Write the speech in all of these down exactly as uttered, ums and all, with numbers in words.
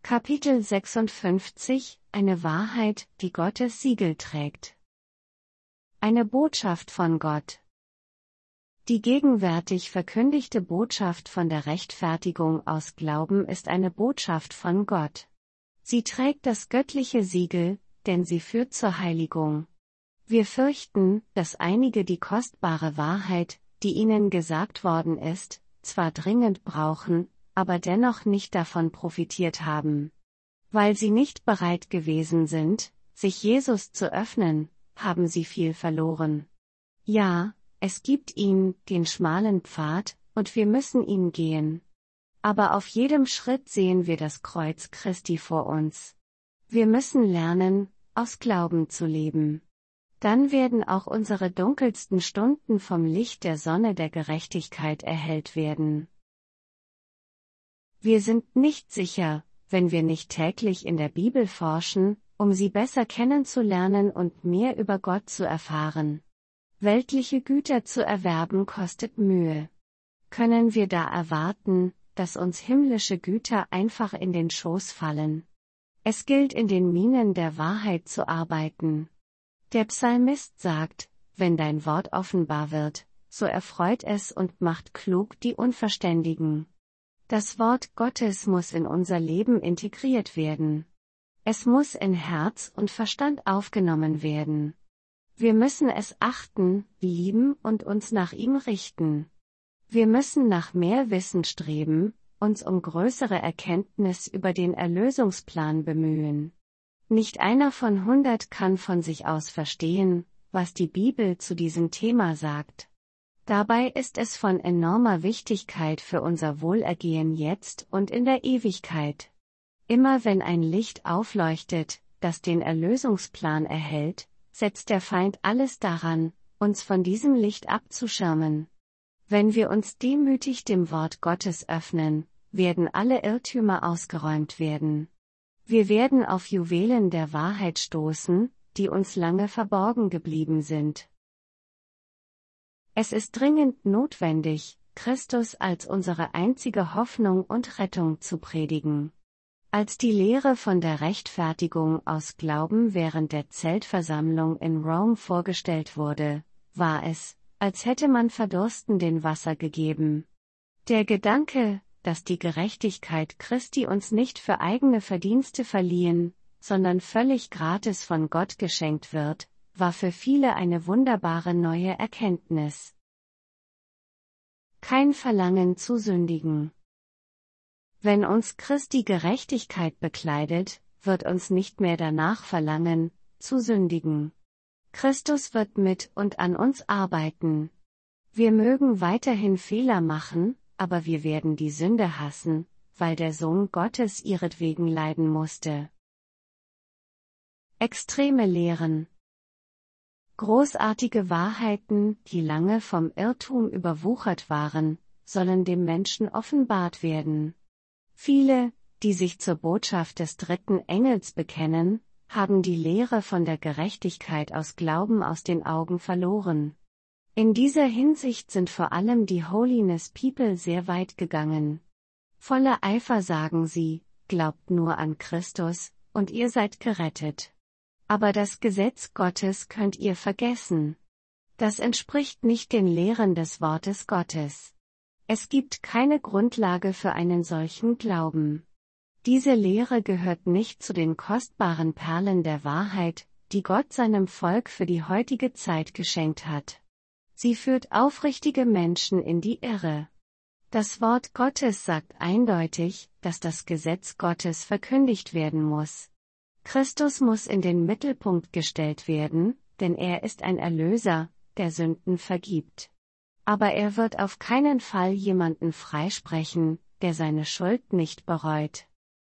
Kapitel sechsundfünfzig, eine Wahrheit, die Gottes Siegel trägt. Eine Botschaft von Gott. Die gegenwärtig verkündigte Botschaft von der Rechtfertigung aus Glauben ist eine Botschaft von Gott. Sie trägt das göttliche Siegel, denn sie führt zur Heiligung. Wir fürchten, dass einige die kostbare Wahrheit, die ihnen gesagt worden ist, zwar dringend brauchen, aber dennoch nicht davon profitiert haben. Weil sie nicht bereit gewesen sind, sich Jesus zu öffnen, haben sie viel verloren. Ja, es gibt ihn, den schmalen Pfad, und wir müssen ihn gehen. Aber auf jedem Schritt sehen wir das Kreuz Christi vor uns. Wir müssen lernen, aus Glauben zu leben. Dann werden auch unsere dunkelsten Stunden vom Licht der Sonne der Gerechtigkeit erhellt werden. Wir sind nicht sicher, wenn wir nicht täglich in der Bibel forschen, um sie besser kennenzulernen und mehr über Gott zu erfahren. Weltliche Güter zu erwerben kostet Mühe. Können wir da erwarten, dass uns himmlische Güter einfach in den Schoß fallen? Es gilt in den Minen der Wahrheit zu arbeiten. Der Psalmist sagt, wenn dein Wort offenbar wird, so erfreut es und macht klug die Unverständigen. Das Wort Gottes muss in unser Leben integriert werden. Es muss in Herz und Verstand aufgenommen werden. Wir müssen es achten, lieben und uns nach ihm richten. Wir müssen nach mehr Wissen streben, uns um größere Erkenntnis über den Erlösungsplan bemühen. Nicht einer von hundert kann von sich aus verstehen, was die Bibel zu diesem Thema sagt. Dabei ist es von enormer Wichtigkeit für unser Wohlergehen jetzt und in der Ewigkeit. Immer wenn ein Licht aufleuchtet, das den Erlösungsplan erhält, setzt der Feind alles daran, uns von diesem Licht abzuschirmen. Wenn wir uns demütig dem Wort Gottes öffnen, werden alle Irrtümer ausgeräumt werden. Wir werden auf Juwelen der Wahrheit stoßen, die uns lange verborgen geblieben sind. Es ist dringend notwendig, Christus als unsere einzige Hoffnung und Rettung zu predigen. Als die Lehre von der Rechtfertigung aus Glauben während der Zeltversammlung in Rom vorgestellt wurde, war es, als hätte man Verdurstenden Wasser gegeben. Der Gedanke, dass die Gerechtigkeit Christi uns nicht für eigene Verdienste verliehen, sondern völlig gratis von Gott geschenkt wird, war für viele eine wunderbare neue Erkenntnis. Kein Verlangen zu sündigen. Wenn uns Christi Gerechtigkeit bekleidet, wird uns nicht mehr danach verlangen, zu sündigen. Christus wird mit und an uns arbeiten. Wir mögen weiterhin Fehler machen, aber wir werden die Sünde hassen, weil der Sohn Gottes ihretwegen leiden musste. Extreme Lehren. Großartige Wahrheiten, die lange vom Irrtum überwuchert waren, sollen dem Menschen offenbart werden. Viele, die sich zur Botschaft des dritten Engels bekennen, haben die Lehre von der Gerechtigkeit aus Glauben aus den Augen verloren. In dieser Hinsicht sind vor allem die Holiness People sehr weit gegangen. Voller Eifer sagen sie, glaubt nur an Christus, und ihr seid gerettet. Aber das Gesetz Gottes könnt ihr vergessen. Das entspricht nicht den Lehren des Wortes Gottes. Es gibt keine Grundlage für einen solchen Glauben. Diese Lehre gehört nicht zu den kostbaren Perlen der Wahrheit, die Gott seinem Volk für die heutige Zeit geschenkt hat. Sie führt aufrichtige Menschen in die Irre. Das Wort Gottes sagt eindeutig, dass das Gesetz Gottes verkündigt werden muss. Christus muss in den Mittelpunkt gestellt werden, denn er ist ein Erlöser, der Sünden vergibt. Aber er wird auf keinen Fall jemanden freisprechen, der seine Schuld nicht bereut.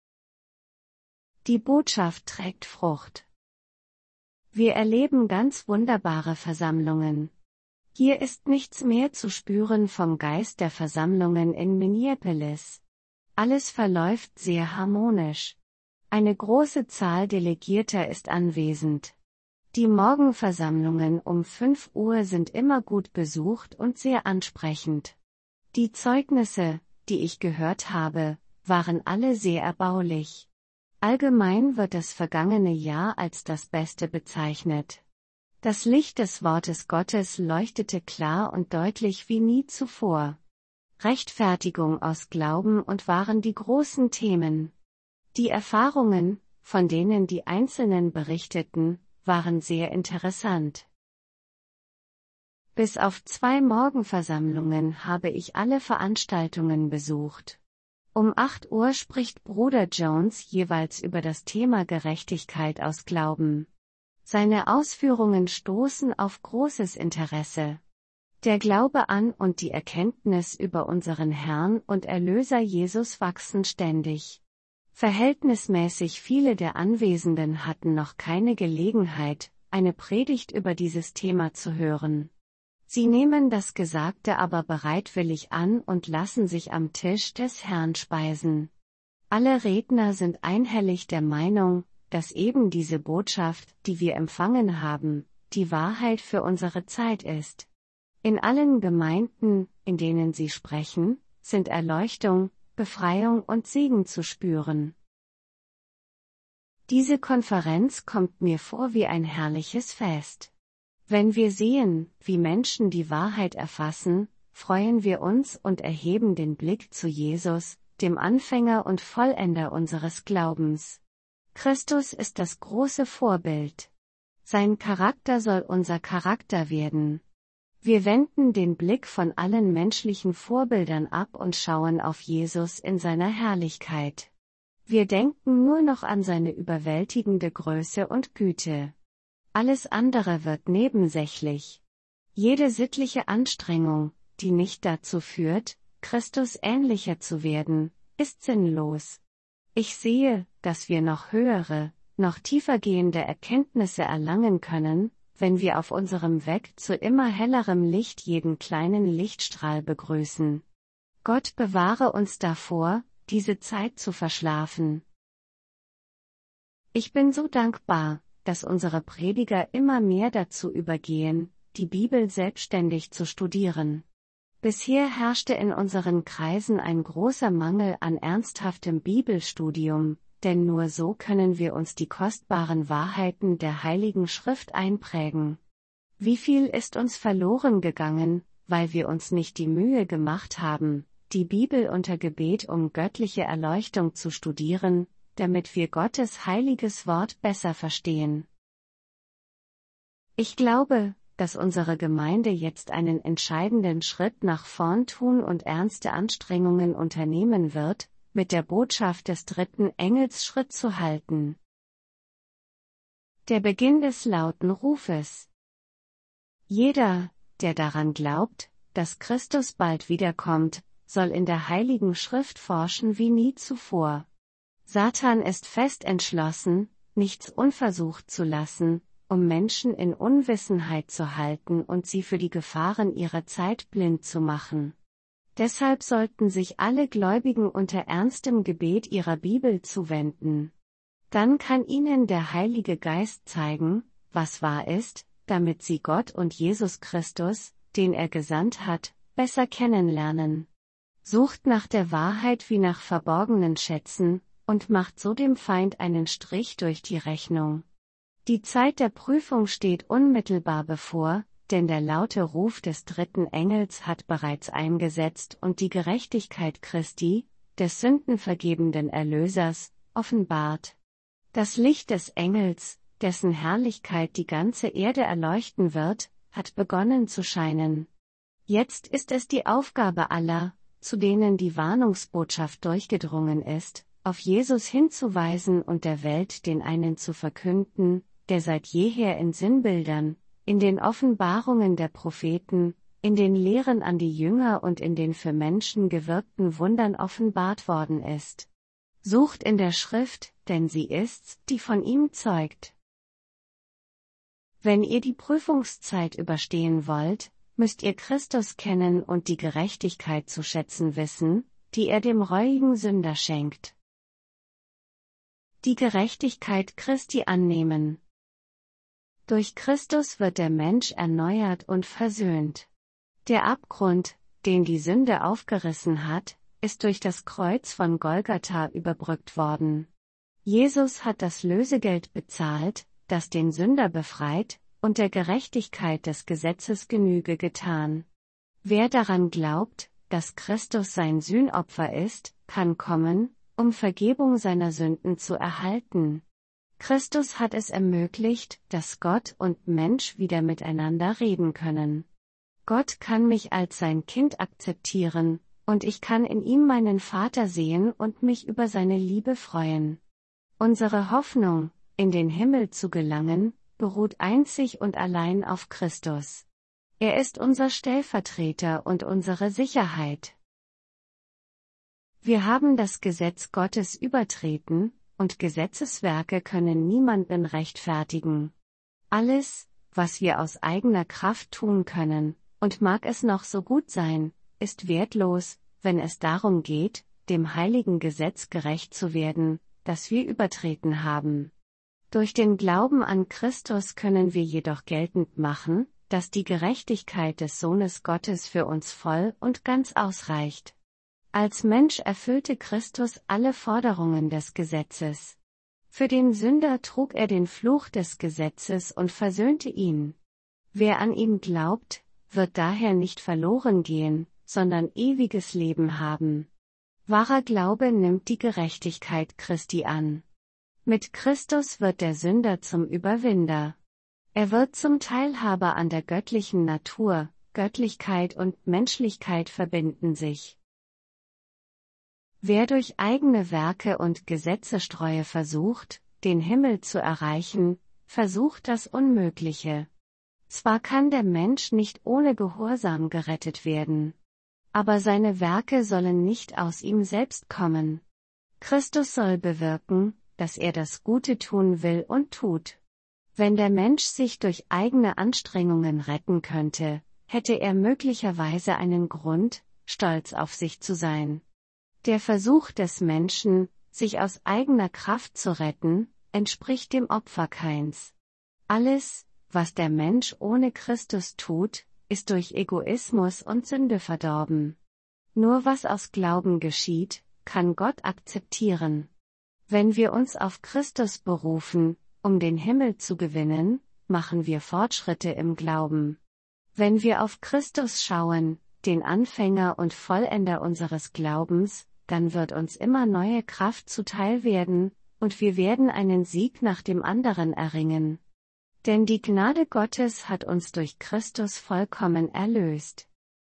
Die Botschaft trägt Frucht. Wir erleben ganz wunderbare Versammlungen. Hier ist nichts mehr zu spüren vom Geist der Versammlungen in Minneapolis. Alles verläuft sehr harmonisch. Eine große Zahl Delegierter ist anwesend. Die Morgenversammlungen um fünf Uhr sind immer gut besucht und sehr ansprechend. Die Zeugnisse, die ich gehört habe, waren alle sehr erbaulich. Allgemein wird das vergangene Jahr als das Beste bezeichnet. Das Licht des Wortes Gottes leuchtete klar und deutlich wie nie zuvor. Rechtfertigung aus Glauben und waren die großen Themen. Die Erfahrungen, von denen die Einzelnen berichteten, waren sehr interessant. Bis auf zwei Morgenversammlungen habe ich alle Veranstaltungen besucht. Um acht Uhr spricht Bruder Jones jeweils über das Thema Gerechtigkeit aus Glauben. Seine Ausführungen stoßen auf großes Interesse. Der Glaube an und die Erkenntnis über unseren Herrn und Erlöser Jesus wachsen ständig. Verhältnismäßig viele der Anwesenden hatten noch keine Gelegenheit, eine Predigt über dieses Thema zu hören. Sie nehmen das Gesagte aber bereitwillig an und lassen sich am Tisch des Herrn speisen. Alle Redner sind einhellig der Meinung, dass eben diese Botschaft, die wir empfangen haben, die Wahrheit für unsere Zeit ist. In allen Gemeinden, in denen sie sprechen, sind Erleuchtung, Befreiung und Segen zu spüren. Diese Konferenz kommt mir vor wie ein herrliches Fest. Wenn wir sehen, wie Menschen die Wahrheit erfassen, freuen wir uns und erheben den Blick zu Jesus, dem Anfänger und Vollender unseres Glaubens. Christus ist das große Vorbild. Sein Charakter soll unser Charakter werden. Wir wenden den Blick von allen menschlichen Vorbildern ab und schauen auf Jesus in seiner Herrlichkeit. Wir denken nur noch an seine überwältigende Größe und Güte. Alles andere wird nebensächlich. Jede sittliche Anstrengung, die nicht dazu führt, Christus ähnlicher zu werden, ist sinnlos. Ich sehe, dass wir noch höhere, noch tiefergehende Erkenntnisse erlangen können, wenn wir auf unserem Weg zu immer hellerem Licht jeden kleinen Lichtstrahl begrüßen. Gott bewahre uns davor, diese Zeit zu verschlafen. Ich bin so dankbar, dass unsere Prediger immer mehr dazu übergehen, die Bibel selbstständig zu studieren. Bisher herrschte in unseren Kreisen ein großer Mangel an ernsthaftem Bibelstudium, denn nur so können wir uns die kostbaren Wahrheiten der Heiligen Schrift einprägen. Wie viel ist uns verloren gegangen, weil wir uns nicht die Mühe gemacht haben, die Bibel unter Gebet um göttliche Erleuchtung zu studieren, damit wir Gottes heiliges Wort besser verstehen. Ich glaube, dass unsere Gemeinde jetzt einen entscheidenden Schritt nach vorn tun und ernste Anstrengungen unternehmen wird, mit der Botschaft des dritten Engels Schritt zu halten. Der Beginn des lauten Rufes. Jeder, der daran glaubt, dass Christus bald wiederkommt, soll in der Heiligen Schrift forschen wie nie zuvor. Satan ist fest entschlossen, nichts unversucht zu lassen, um Menschen in Unwissenheit zu halten und sie für die Gefahren ihrer Zeit blind zu machen. Deshalb sollten sich alle Gläubigen unter ernstem Gebet ihrer Bibel zuwenden. Dann kann ihnen der Heilige Geist zeigen, was wahr ist, damit sie Gott und Jesus Christus, den er gesandt hat, besser kennenlernen. Sucht nach der Wahrheit wie nach verborgenen Schätzen, und macht so dem Feind einen Strich durch die Rechnung. Die Zeit der Prüfung steht unmittelbar bevor, denn der laute Ruf des dritten Engels hat bereits eingesetzt und die Gerechtigkeit Christi, des sündenvergebenden Erlösers, offenbart. Das Licht des Engels, dessen Herrlichkeit die ganze Erde erleuchten wird, hat begonnen zu scheinen. Jetzt ist es die Aufgabe aller, zu denen die Warnungsbotschaft durchgedrungen ist, auf Jesus hinzuweisen und der Welt den einen zu verkünden, der seit jeher in Sinnbildern, in den Offenbarungen der Propheten, in den Lehren an die Jünger und in den für Menschen gewirkten Wundern offenbart worden ist. Sucht in der Schrift, denn sie ist's, die von ihm zeugt. Wenn ihr die Prüfungszeit überstehen wollt, müsst ihr Christus kennen und die Gerechtigkeit zu schätzen wissen, die er dem reuigen Sünder schenkt. Die Gerechtigkeit Christi annehmen. Durch Christus wird der Mensch erneuert und versöhnt. Der Abgrund, den die Sünde aufgerissen hat, ist durch das Kreuz von Golgatha überbrückt worden. Jesus hat das Lösegeld bezahlt, das den Sünder befreit, und der Gerechtigkeit des Gesetzes Genüge getan. Wer daran glaubt, dass Christus sein Sühnopfer ist, kann kommen, um Vergebung seiner Sünden zu erhalten. Christus hat es ermöglicht, dass Gott und Mensch wieder miteinander reden können. Gott kann mich als sein Kind akzeptieren, und ich kann in ihm meinen Vater sehen und mich über seine Liebe freuen. Unsere Hoffnung, in den Himmel zu gelangen, beruht einzig und allein auf Christus. Er ist unser Stellvertreter und unsere Sicherheit. Wir haben das Gesetz Gottes übertreten, und Gesetzeswerke können niemanden rechtfertigen. Alles, was wir aus eigener Kraft tun können, und mag es noch so gut sein, ist wertlos, wenn es darum geht, dem heiligen Gesetz gerecht zu werden, das wir übertreten haben. Durch den Glauben an Christus können wir jedoch geltend machen, dass die Gerechtigkeit des Sohnes Gottes für uns voll und ganz ausreicht. Als Mensch erfüllte Christus alle Forderungen des Gesetzes. Für den Sünder trug er den Fluch des Gesetzes und versöhnte ihn. Wer an ihn glaubt, wird daher nicht verloren gehen, sondern ewiges Leben haben. Wahrer Glaube nimmt die Gerechtigkeit Christi an. Mit Christus wird der Sünder zum Überwinder. Er wird zum Teilhaber an der göttlichen Natur, Göttlichkeit und Menschlichkeit verbinden sich. Wer durch eigene Werke und Gesetzestreue versucht, den Himmel zu erreichen, versucht das Unmögliche. Zwar kann der Mensch nicht ohne Gehorsam gerettet werden, aber seine Werke sollen nicht aus ihm selbst kommen. Christus soll bewirken, dass er das Gute tun will und tut. Wenn der Mensch sich durch eigene Anstrengungen retten könnte, hätte er möglicherweise einen Grund, stolz auf sich zu sein. Der Versuch des Menschen, sich aus eigener Kraft zu retten, entspricht dem Opferkeins. Alles, was der Mensch ohne Christus tut, ist durch Egoismus und Sünde verdorben. Nur was aus Glauben geschieht, kann Gott akzeptieren. Wenn wir uns auf Christus berufen, um den Himmel zu gewinnen, machen wir Fortschritte im Glauben. Wenn wir auf Christus schauen, den Anfänger und Vollender unseres Glaubens, dann wird uns immer neue Kraft zuteil werden, und wir werden einen Sieg nach dem anderen erringen. Denn die Gnade Gottes hat uns durch Christus vollkommen erlöst.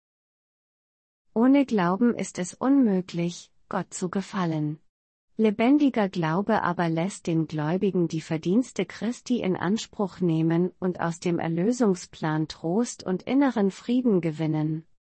Ohne Glauben ist es unmöglich, Gott zu gefallen. Lebendiger Glaube aber lässt den Gläubigen die Verdienste Christi in Anspruch nehmen und aus dem Erlösungsplan Trost und inneren Frieden gewinnen.